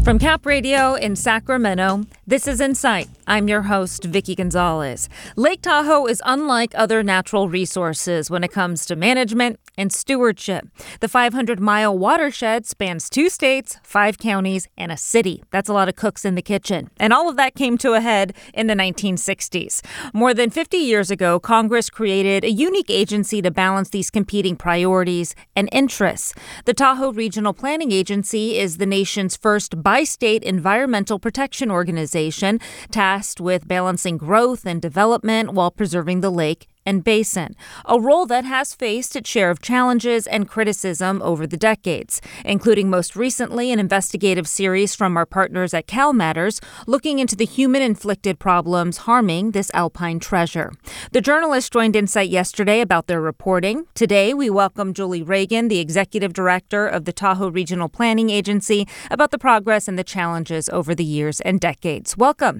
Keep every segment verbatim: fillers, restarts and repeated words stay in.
From Cap Radio in Sacramento, this is Insight. I'm your host, Vicki Gonzalez. Lake Tahoe is unlike other natural resources when it comes to management and stewardship. The five hundred mile watershed spans two states, five counties, and a city. That's a lot of cooks in the kitchen. And all of that came to a head in the nineteen sixties. More than fifty years ago, Congress created a unique agency to balance these competing priorities and interests. The Tahoe Regional Planning Agency is the nation's first bi-state environmental protection organization tasked with balancing growth and development while preserving the lake and basin, a role that has faced its share of challenges and criticism over the decades, including most recently an investigative series from our partners at CalMatters looking into the human-inflicted problems harming this alpine treasure. The journalists joined Insight yesterday about their reporting. Today, we welcome Julie Reagan, the executive director of the Tahoe Regional Planning Agency, about the progress and the challenges over the years and decades. Welcome.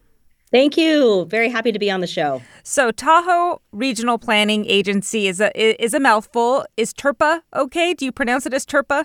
Thank you. Very happy to be on the show. So Tahoe Regional Planning Agency is a is a mouthful. Is TRPA okay? Do you pronounce it as TRPA?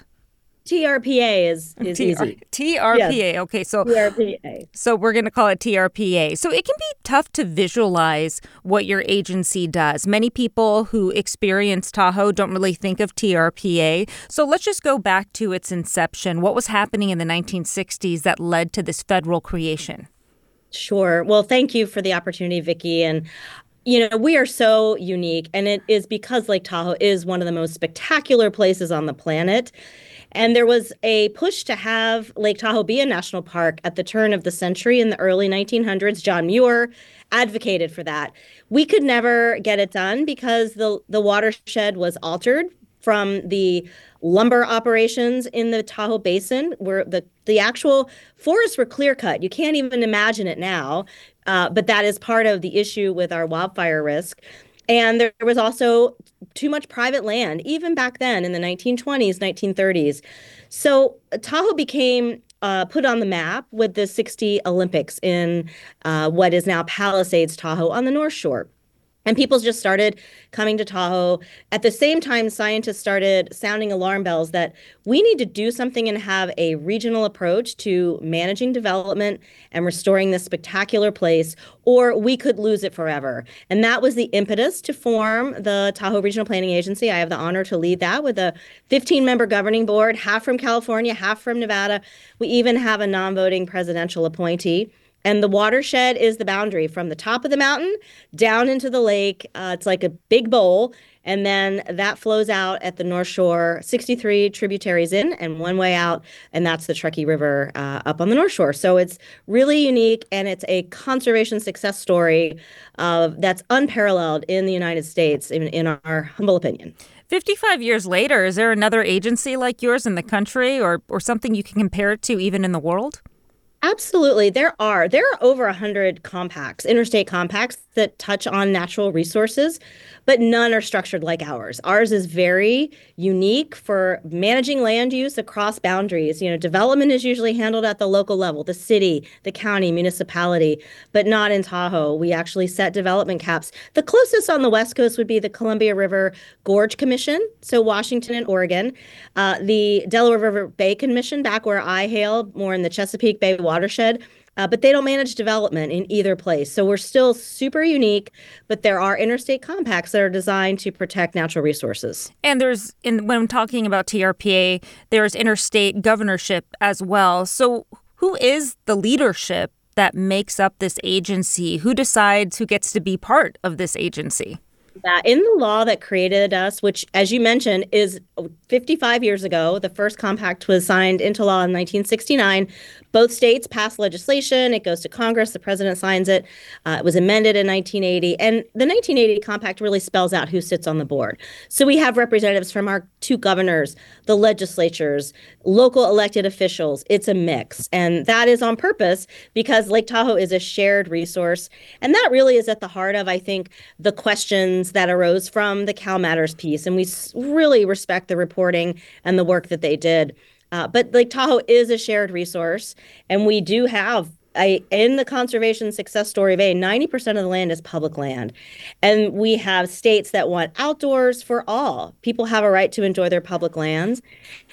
T R P A is, is T R- easy. T R P A. Yes. Okay, so T R P A. So we're going to call it T R P A. So it can be tough to visualize what your agency does. Many people who experience Tahoe don't really think of T R P A. So let's just go back to its inception. What was happening in the nineteen sixties that led to this federal creation? Sure. Well, thank you for the opportunity, Vicki. And, you know, we are so unique, and it is because Lake Tahoe is one of the most spectacular places on the planet. And there was a push to have Lake Tahoe be a national park at the turn of the century in the early nineteen hundreds. John Muir advocated for that. We could never get it done because the, the watershed was altered from the lumber operations in the Tahoe Basin, where the, the actual forests were clear cut. You can't even imagine it now, uh, but that is part of the issue with our wildfire risk. And there was also too much private land, even back then in the nineteen twenties, nineteen thirties. So Tahoe became uh, put on the map with the sixty Olympics in uh, what is now Palisades, Tahoe on the North Shore. And people just started coming to Tahoe. At the same time, scientists started sounding alarm bells that we need to do something and have a regional approach to managing development and restoring this spectacular place, or we could lose it forever. And that was the impetus to form the Tahoe Regional Planning Agency. I have the honor to lead that with a fifteen member governing board, half from California, half from Nevada. We even have a non-voting presidential appointee. And the watershed is the boundary from the top of the mountain down into the lake. Uh, it's like a big bowl. And then that flows out at the North Shore, sixty-three tributaries in and one way out. And that's the Truckee River uh, up on the North Shore. So it's really unique. And it's a conservation success story uh, that's unparalleled in the United States, in, in our humble opinion. fifty-five years later, is there another agency like yours in the country or, or something you can compare it to even in the world? Absolutely. There are. There are over one hundred compacts, interstate compacts that touch on natural resources, but none are structured like ours. Ours is very unique for managing land use across boundaries. You know, development is usually handled at the local level, the city, the county, municipality, but not in Tahoe. We actually set development caps. The closest on the West Coast would be the Columbia River Gorge Commission, so Washington and Oregon. Uh, the Delaware River Bay Commission, back where I hail, more in the Chesapeake Bay watershed. Uh, but they don't manage development in either place. So we're still super unique, but there are interstate compacts that are designed to protect natural resources. And there's, in, when I'm talking about T R P A, there's interstate governorship as well. So who is the leadership that makes up this agency? Who decides who gets to be part of this agency? That in the law that created us, which, as you mentioned, is fifty-five years ago, the first compact was signed into law in nineteen sixty-nine. Both states passed legislation. It goes to Congress. The president signs it. Uh, it was amended in nineteen eighty. And the nineteen eighty compact really spells out who sits on the board. So we have representatives from our two governors, the legislatures, local elected officials. It's a mix. And that is on purpose because Lake Tahoe is a shared resource. And that really is at the heart of, I think, the questions that arose from the CalMatters piece. And we really respect the reporting and the work that they did. Uh, but Lake Tahoe is a shared resource, and we do have I, in the conservation success story of A, ninety percent of the land is public land. And we have states that want outdoors for all. People have a right to enjoy their public lands.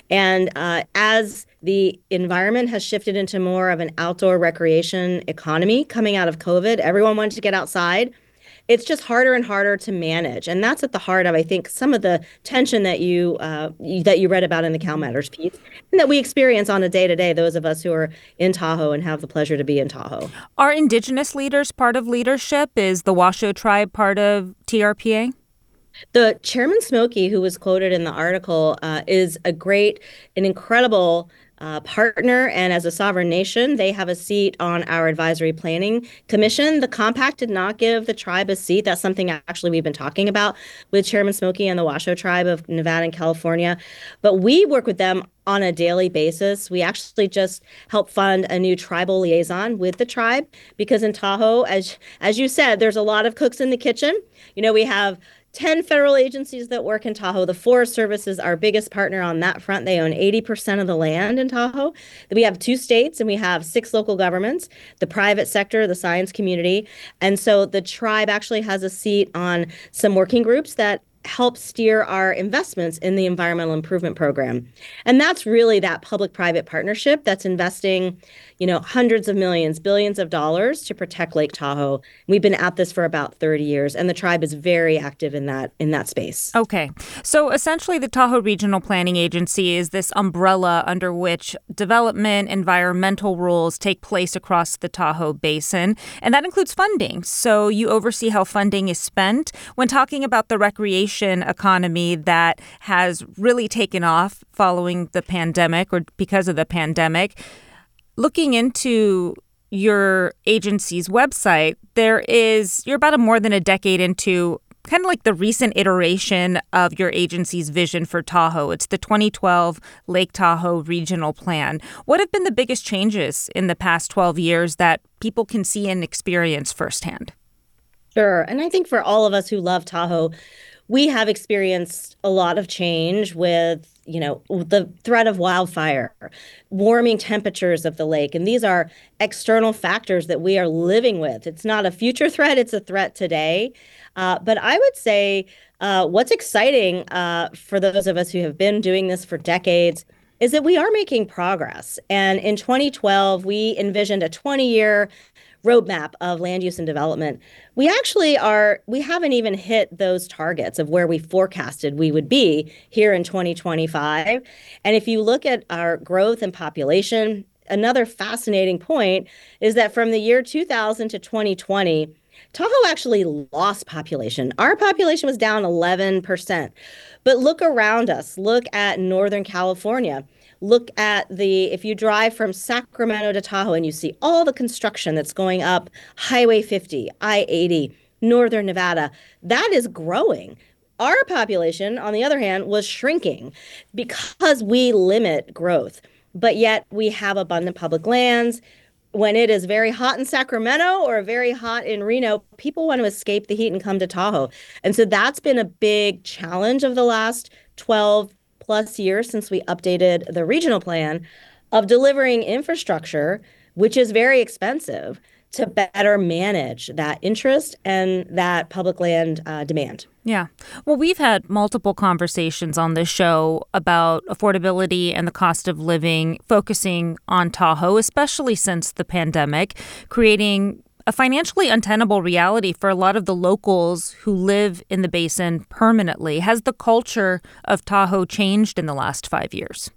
And uh, as the environment has shifted into more of an outdoor recreation economy coming out of COVID, everyone wanted to get outside. It's just harder and harder to manage, and that's at the heart of, I think, some of the tension that you uh, you- that you read about in the Cal Matters piece, and that we experience on a day to day. Those of us who are in Tahoe and have the pleasure to be in Tahoe. Are Indigenous leaders part of leadership? Is the Washoe tribe part of T R P A? The Chairman Smokey, who was quoted in the article, uh, is a great, an incredible uh, partner. And as a sovereign nation, they have a seat on our advisory planning commission. The compact did not give the tribe a seat. That's something actually we've been talking about with Chairman Smokey and the Washoe tribe of Nevada and California. But we work with them on a daily basis. We actually just help fund a new tribal liaison with the tribe because in Tahoe, as as you said, there's a lot of cooks in the kitchen. You know, we have ten federal agencies that work in Tahoe. The Forest Service is our biggest partner on that front. They own eighty percent of the land in Tahoe. We have two states and we have six local governments, the private sector, the science community. And so the tribe actually has a seat on some working groups that help steer our investments in the environmental improvement program. And that's really that public-private partnership that's investing, you know, hundreds of millions, billions of dollars to protect Lake Tahoe. We've been at this for about thirty years, and the tribe is very active in that in that space. Okay. So essentially, the Tahoe Regional Planning Agency is this umbrella under which development, environmental rules take place across the Tahoe Basin, and that includes funding. So you oversee how funding is spent. When talking about the recreation economy that has really taken off following the pandemic or because of the pandemic, looking into your agency's website, there is, you're about a more than a decade into kind of like the recent iteration of your agency's vision for Tahoe. It's the twenty twelve Lake Tahoe Regional Plan. What have been the biggest changes in the past twelve years that people can see and experience firsthand? Sure. And I think for all of us who love Tahoe, we have experienced a lot of change with, you know, the threat of wildfire, warming temperatures of the lake. And these are external factors that we are living with. It's not a future threat, it's a threat today. Uh, but I would say uh, what's exciting uh, for those of us who have been doing this for decades is that we are making progress. And in twenty twelve, we envisioned a twenty-year roadmap of land use and development. We actually are, we haven't even hit those targets of where we forecasted we would be here in twenty twenty-five. And if you look at our growth and population, another fascinating point is that from the year two thousand to twenty twenty, Tahoe actually lost population. Our population was down eleven percent. But look around us. Look at Northern California. Look at the, if you drive from Sacramento to Tahoe and you see all the construction that's going up Highway fifty, I eighty, Northern Nevada, that is growing. Our population, on the other hand, was shrinking because we limit growth. But yet we have abundant public lands. When it is very hot in Sacramento or very hot in Reno, people want to escape the heat and come to Tahoe. And so that's been a big challenge of the last twelve plus years since we updated the regional plan of delivering infrastructure, which is very expensive, to better manage that interest and that public land uh, demand. Yeah. Well, we've had multiple conversations on this show about affordability and the cost of living, focusing on Tahoe, especially since the pandemic, creating a financially untenable reality for a lot of the locals who live in the basin permanently. Has the culture of Tahoe changed in the last five years?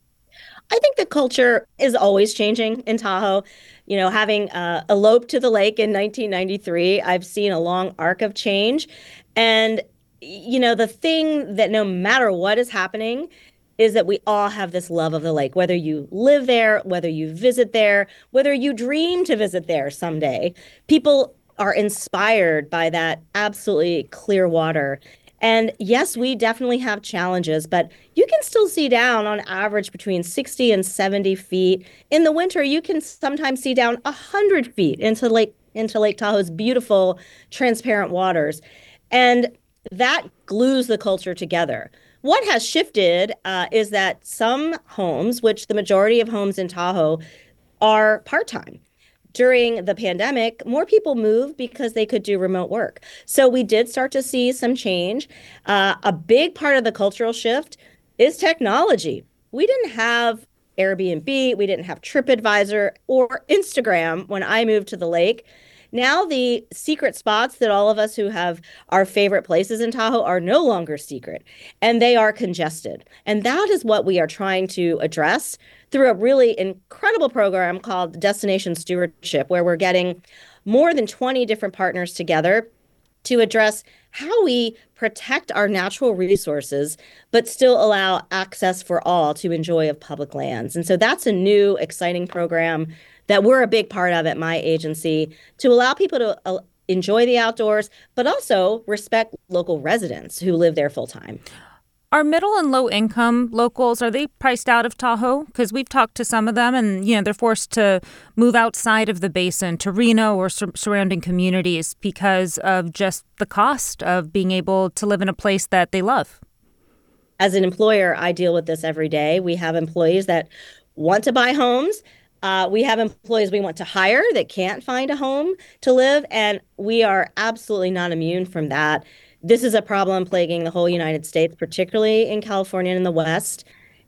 I think the culture is always changing in Tahoe. You know, having uh, eloped to the lake in nineteen ninety-three, I've seen a long arc of change. And, you know, the thing that no matter what is happening is that we all have this love of the lake, whether you live there, whether you visit there, whether you dream to visit there someday. People are inspired by that absolutely clear water. And yes, we definitely have challenges, but you can still see down on average between sixty and seventy feet. In the winter, you can sometimes see down one hundred feet into Lake into Lake Tahoe's beautiful, transparent waters. And that glues the culture together. What has shifted uh, is that some homes, which the majority of homes in Tahoe are part-time. During the pandemic, more people moved because they could do remote work. So we did start to see some change. Uh, a big part of the cultural shift is technology. we didn't have Airbnb, we didn't have TripAdvisor or Instagram when I moved to the lake. Now the secret spots that all of us who have our favorite places in Tahoe are no longer secret, and they are congested. And that is what we are trying to address through a really incredible program called Destination Stewardship, where we're getting more than twenty different partners together to address how we protect our natural resources, but still allow access for all to enjoy of public lands. And so that's a new, exciting program that we're a big part of at my agency to allow people to uh, enjoy the outdoors, but also respect local residents who live there full time. Are middle and low income locals, are they priced out of Tahoe? Because we've talked to some of them and, you know, they're forced to move outside of the basin to Reno or sur- surrounding communities because of just the cost of being able to live in a place that they love. As an employer, I deal with this every day. We have employees that want to buy homes. Uh, we have employees we want to hire that can't find a home to live, and we are absolutely not immune from that. This is a problem plaguing the whole United States, particularly in California and in the West.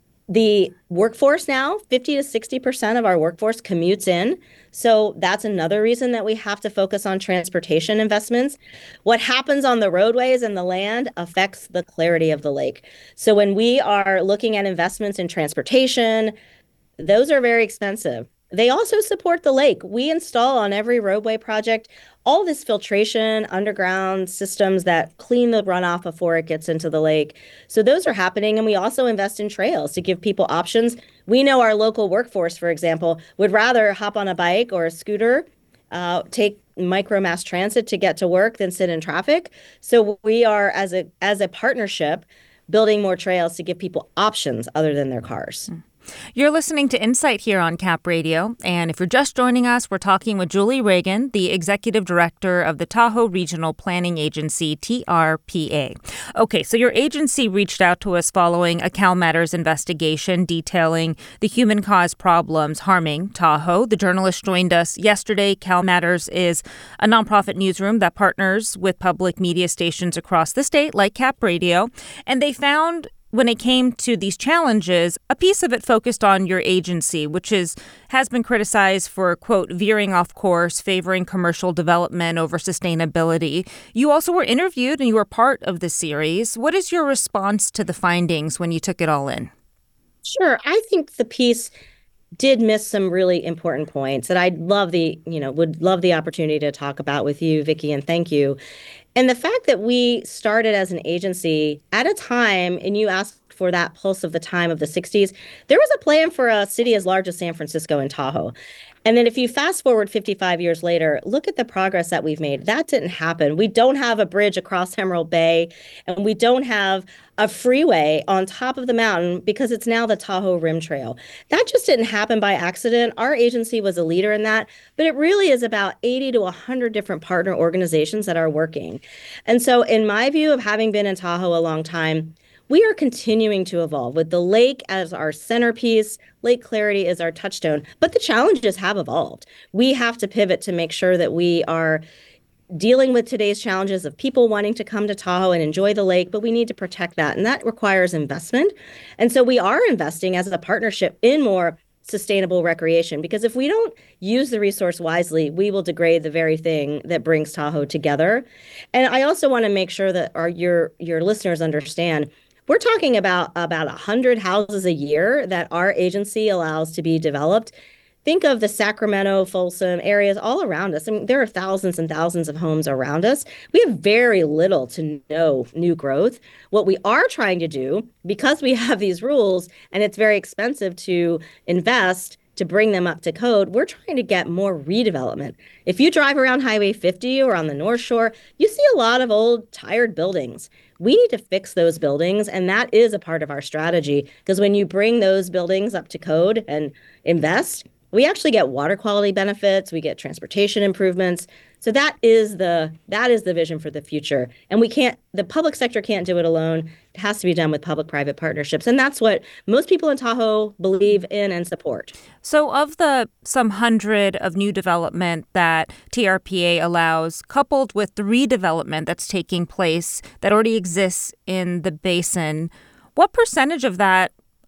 The workforce now, fifty to sixty percent of our workforce commutes in. So that's another reason that we have to focus on transportation investments. What happens on the roadways and the land affects the clarity of the lake. So when we are looking at investments in transportation, those are very expensive. They also support the lake. We install on every roadway project all this filtration, underground systems that clean the runoff before it gets into the lake. So those are happening. And we also invest in trails to give people options. We know our local workforce, for example, would rather hop on a bike or a scooter, uh, take micro mass transit to get to work than sit in traffic. So we are, as a as a partnership, building more trails to give people options other than their cars. Mm. You're listening to Insight here on Cap Radio, and if you're just joining us, we're talking with Julie Reagan, the Executive Director of the Tahoe Regional Planning Agency, T R P A. Okay, so your agency reached out to us following a CalMatters investigation detailing the human-caused problems harming Tahoe. The journalist joined us yesterday. CalMatters is a nonprofit newsroom that partners with public media stations across the state, like Cap Radio, and they found when it came to these challenges, a piece of it focused on your agency, which is has been criticized for, quote, veering off course, favoring commercial development over sustainability. You also were interviewed and you were part of the series. What is your response to the findings when you took it all in? Sure. I think the piece did miss some really important points that I'd love the, you know, would love the opportunity to talk about with you, Vicki, and thank you. And the fact that we started as an agency at a time, and you asked for that pulse of the time of the sixties, there was a plan for a city as large as San Francisco and Tahoe. And then if you fast forward fifty-five years later, look at the progress that we've made. That didn't happen. We don't have a bridge across Emerald Bay, and we don't have a freeway on top of the mountain because it's now the Tahoe Rim Trail. That just didn't happen by accident. Our agency was a leader in that, but it really is about eighty to one hundred different partner organizations that are working. And so in my view of having been in Tahoe a long time, we are continuing to evolve with the lake as our centerpiece. Lake clarity is our touchstone, but the challenges have evolved. We have to pivot to make sure that we are dealing with today's challenges of people wanting to come to Tahoe and enjoy the lake, but we need to protect that. And that requires investment. And so we are investing as a partnership in more sustainable recreation, because if we don't use the resource wisely, we will degrade the very thing that brings Tahoe together. And I also want to make sure that our your your listeners understand we're talking about about one hundred houses a year that our agency allows to be developed. Think of the Sacramento, Folsom areas all around us. I mean, there are thousands and thousands of homes around us. We have very little to no new growth. What we are trying to do, because we have these rules and it's very expensive to invest to bring them up to code, we're trying to get more redevelopment. If you drive around Highway fifty or on the North Shore, you see a lot of old, tired buildings. We need to fix those buildings, and that is a part of our strategy, because when you bring those buildings up to code and invest, we actually get water quality benefits, we get transportation improvements. So that is the that is the vision for the future. And we can't, the public sector can't do it alone. It has to be done with public-private partnerships. And that's what most people in Tahoe believe in and support. So of the some hundred of new development that T R P A allows, coupled with the redevelopment that's taking place that already exists in the basin, what percentage of that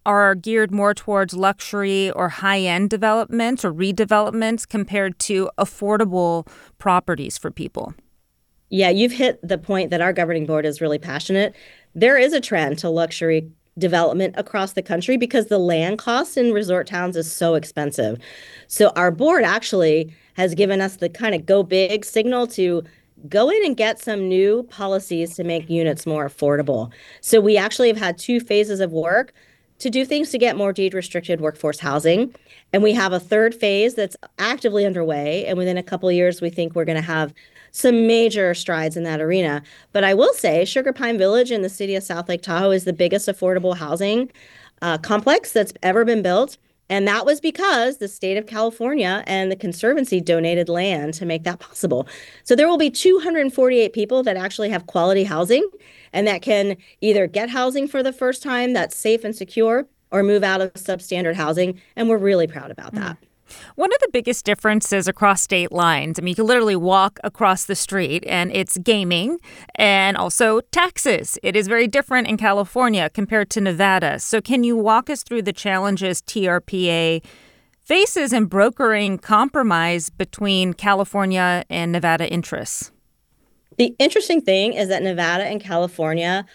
are geared more towards luxury or high-end developments or redevelopments compared to affordable properties for people. Yeah, you've hit the point that our governing board is really passionate. There is a trend to luxury development across the country because the land cost in resort towns is so expensive. So our board actually has given us the kind of go big signal to go in and get some new policies to make units more affordable. So we actually have had two phases of work to do things to get more deed restricted workforce housing. And we have a third phase that's actively underway. And within a couple of years, we think we're going to have some major strides in that arena. But I will say Sugar Pine Village in the city of South Lake Tahoe is the biggest affordable housing uh, complex that's ever been built. And that was because the state of California and the Conservancy donated land to make that possible. So there will be two hundred forty-eight people that actually have quality housing and that can either get housing for the first time that's safe and secure or move out of substandard housing. And we're really proud about that. Mm. One of the biggest differences across state lines, I mean, you can literally walk across the street and it's gaming and also taxes. It is very different in California compared to Nevada. So can you walk us through the challenges T R P A faces in brokering compromise between California and Nevada interests? The interesting thing is that Nevada and California,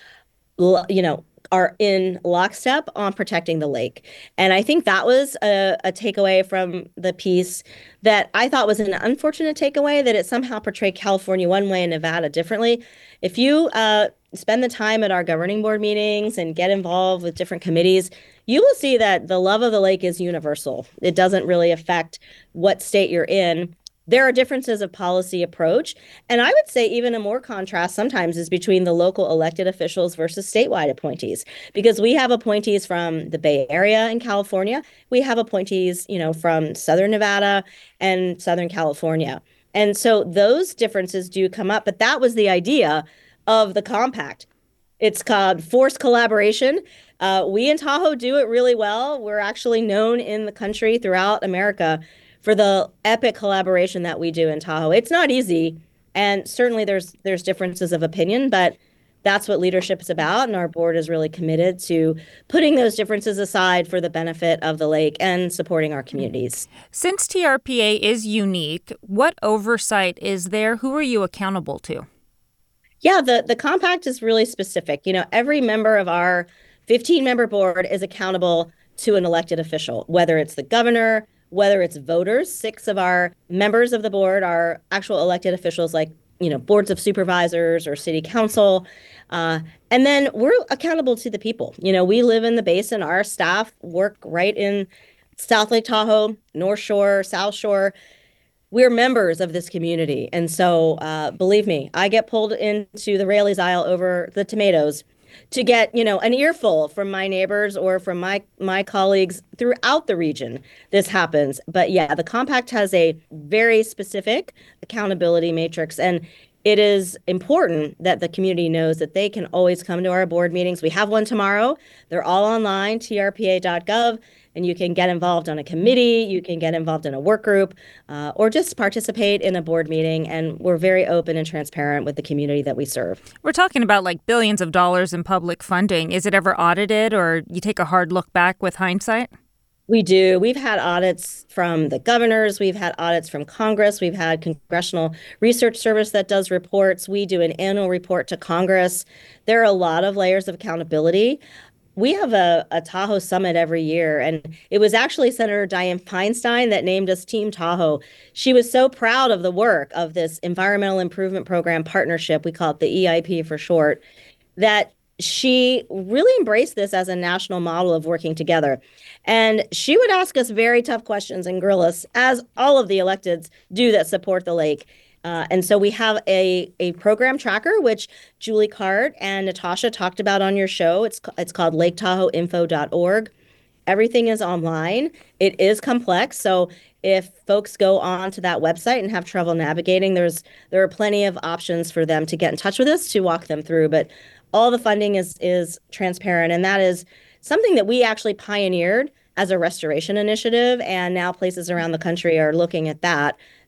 you know, are in lockstep on protecting the lake. And I think that was a, a takeaway from the piece that I thought was an unfortunate takeaway, that it somehow portrayed California one way and Nevada differently. If you uh, spend the time at our governing board meetings and get involved with different committees, you will see that the love of the lake is universal. It doesn't really affect what state you're in. There are differences of policy approach. And I would say even a more contrast sometimes is between the local elected officials versus statewide appointees, because we have appointees from the Bay Area in California. We have appointees, you know, from Southern Nevada and Southern California. And so those differences do come up. But that was the idea of the compact. It's called forced collaboration. Uh, we in Tahoe do it really well. We're actually known in the country throughout America for the epic collaboration that we do in Tahoe. It's not easy, and certainly there's there's differences of opinion, but that's what leadership is about, and our board is really committed to putting those differences aside for the benefit of the lake and supporting our communities. Since T R P A is unique, what oversight is there? Who are you accountable to? Yeah, the, the compact is really specific. You know, every member of our fifteen-member board is accountable to an elected official, whether it's the governor, whether it's voters. Six of our members of the board are actual elected officials like, you know, boards of supervisors or city council. Uh, and then we're accountable to the people. You know, we live in the basin. Our staff work right in South Lake Tahoe, North Shore, South Shore. We're members of this community. And so uh, believe me, I get pulled into the Raley's aisle over the tomatoes to get, you know, an earful from my neighbors or from my my colleagues throughout the region. This happens. But yeah, the compact has a very specific accountability matrix, and it is important that the community knows that they can always come to our board meetings. We have one tomorrow. They're all online, T R P A dot gov, and you can get involved on a committee, you can get involved in a work group, uh, or just participate in a board meeting. And we're very open and transparent with the community that we serve. We're talking about like billions of dollars in public funding. Is it ever audited, or you take a hard look back with hindsight? We do. We've had audits from the governors. We've had audits from Congress. We've had Congressional Research Service that does reports. We do an annual report to Congress. There are a lot of layers of accountability. We have a, a Tahoe Summit every year, and it was actually Senator Dianne Feinstein that named us Team Tahoe. She was so proud of the work of this Environmental Improvement Program partnership, we call it the E I P for short, that she really embraced this as a national model of working together. And she would ask us very tough questions and grill us, as all of the electeds do that support the lake. Uh, and so we have a, a program tracker, which Julie Cart and Natasha talked about on your show. It's, it's called lake tahoe info dot org. Everything is online. It is complex. So if folks go on to that website and have trouble navigating, there's there are plenty of options for them to get in touch with us to walk them through. But all the funding is is transparent, and that is something that we actually pioneered as a restoration initiative, and now places around the country are looking at that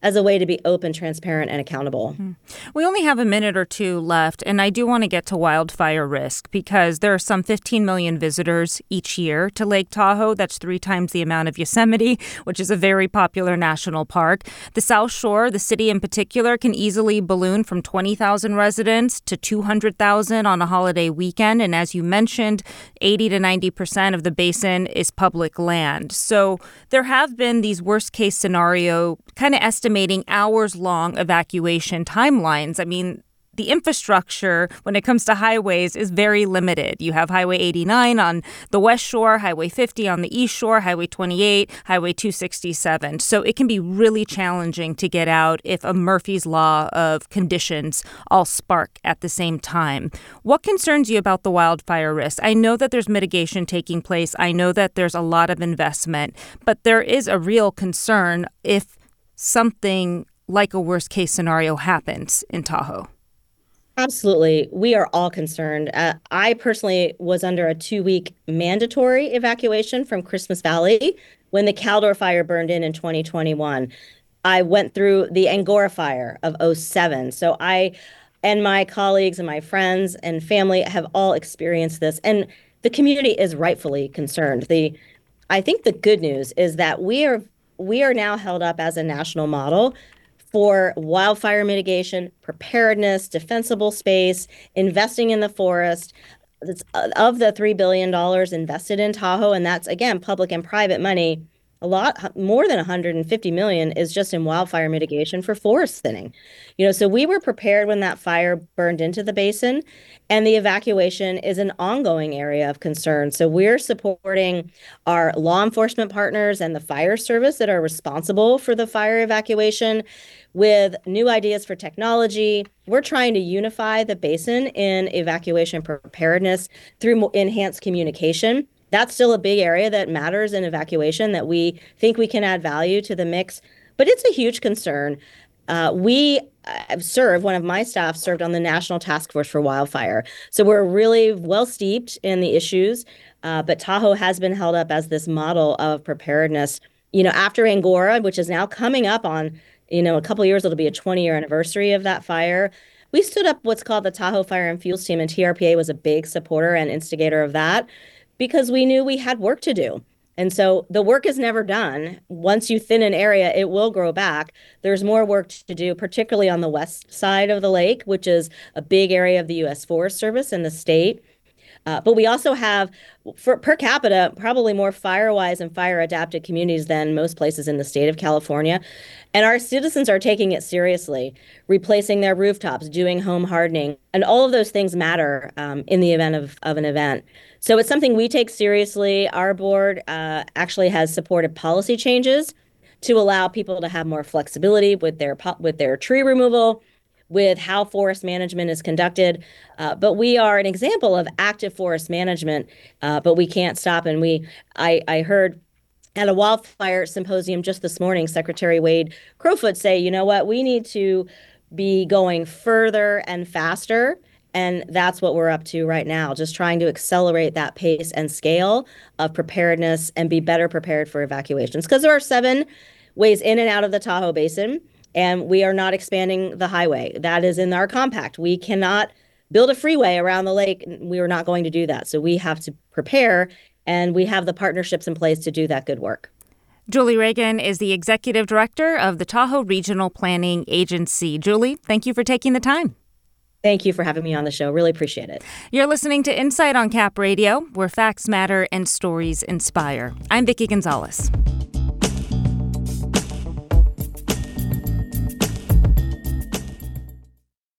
as a way to be open, transparent, and accountable. Mm. We only have a minute or two left, and I do want to get to wildfire risk because there are some fifteen million visitors each year to Lake Tahoe. That's three times the amount of Yosemite, which is a very popular national park. The South Shore, the city in particular, can easily balloon from twenty thousand residents to two hundred thousand on a holiday weekend. And as you mentioned, eighty to ninety percent of the basin is public land. So there have been these worst case scenario kind of estimating hours long evacuation timelines. I mean, the infrastructure when it comes to highways is very limited. You have Highway eighty-nine on the West Shore, Highway fifty on the East Shore, Highway twenty-eight, Highway two sixty-seven. So it can be really challenging to get out if a Murphy's Law of conditions all spark at the same time. What concerns you about the wildfire risk? I know that there's mitigation taking place. I know that there's a lot of investment, but there is a real concern if something like a worst case scenario happens in Tahoe. Absolutely. We are all concerned. Uh, I personally was under a two-week mandatory evacuation from Christmas Valley when the Caldor fire burned in in twenty twenty-one. I went through the Angora fire of oh seven. So I and my colleagues and my friends and family have all experienced this. And the community is rightfully concerned. The I think the good news is that we are we are now held up as a national model for wildfire mitigation, preparedness, defensible space, investing in the forest. It's, uh, of the three billion dollars invested in Tahoe, and that's, again, public and private money, a lot more than one hundred fifty million dollars is just in wildfire mitigation for forest thinning. You know, so we were prepared when that fire burned into the basin, and the evacuation is an ongoing area of concern. So we're supporting our law enforcement partners and the fire service that are responsible for the fire evacuation with new ideas for technology. We're trying to unify the basin in evacuation preparedness through enhanced communication. That's still a big area that matters in evacuation that we think we can add value to the mix, but it's a huge concern. Uh, we have served, one of my staff served on the National Task Force for Wildfire. So we're really well steeped in the issues, uh, but Tahoe has been held up as this model of preparedness. You know, after Angora, which is now coming up on, you know, a couple of years, it'll be a twenty-year anniversary of that fire. We stood up what's called the Tahoe Fire and Fuels Team, and T R P A was a big supporter and instigator of that, because we knew we had work to do. And so the work is never done. Once you thin an area, it will grow back. There's more work to do, particularly on the west side of the lake, which is a big area of the U S Forest Service in the state. Uh, but we also have, for per capita, probably more fire-wise and fire-adapted communities than most places in the state of California. And our citizens are taking it seriously, replacing their rooftops, doing home hardening. And all of those things matter um, in the event of, of an event. So it's something we take seriously. Our board uh, actually has supported policy changes to allow people to have more flexibility with their with their tree removal, with how forest management is conducted. Uh, but we are an example of active forest management, uh, but we can't stop. And we, I, I heard at a wildfire symposium just this morning, Secretary Wade Crowfoot say, you know what, we need to be going further and faster. And that's what we're up to right now, just trying to accelerate that pace and scale of preparedness and be better prepared for evacuations. Because there are seven ways in and out of the Tahoe Basin, and we are not expanding the highway. That is in our compact. We cannot build a freeway around the lake. We are not going to do that. So we have to prepare, and we have the partnerships in place to do that good work. Julie Reagan is the executive director of the Tahoe Regional Planning Agency. Julie, thank you for taking the time. Thank you for having me on the show. Really appreciate it. You're listening to Insight on Cap Radio, where facts matter and stories inspire. I'm Vicki Gonzalez.